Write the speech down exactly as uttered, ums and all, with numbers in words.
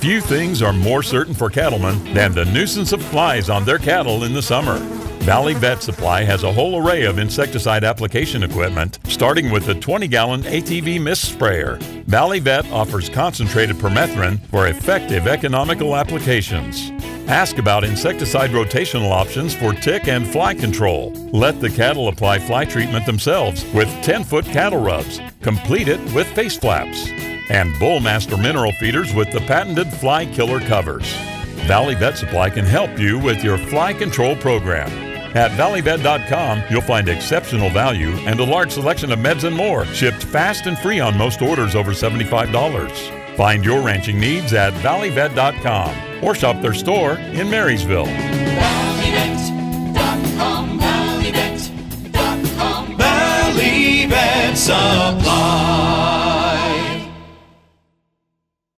Few things are more certain for cattlemen than the nuisance of flies on their cattle in the summer. Valley Vet Supply has a whole array of insecticide application equipment, starting with the twenty gallon A T V mist sprayer. Valley Vet offers concentrated permethrin for effective economical applications. Ask about insecticide rotational options for tick and fly control. Let the cattle apply fly treatment themselves with ten foot cattle rubs. Complete it with face flaps. And Bullmaster mineral feeders with the patented fly killer covers. Valley Vet Supply can help you with your fly control program. At valley vet dot com, you'll find exceptional value and a large selection of meds and more, shipped fast and free on most orders over seventy-five dollars. Find your ranching needs at valley vet dot com or shop their store in Marysville. valley vet dot com, valley vet dot com, Valley Vet Supply.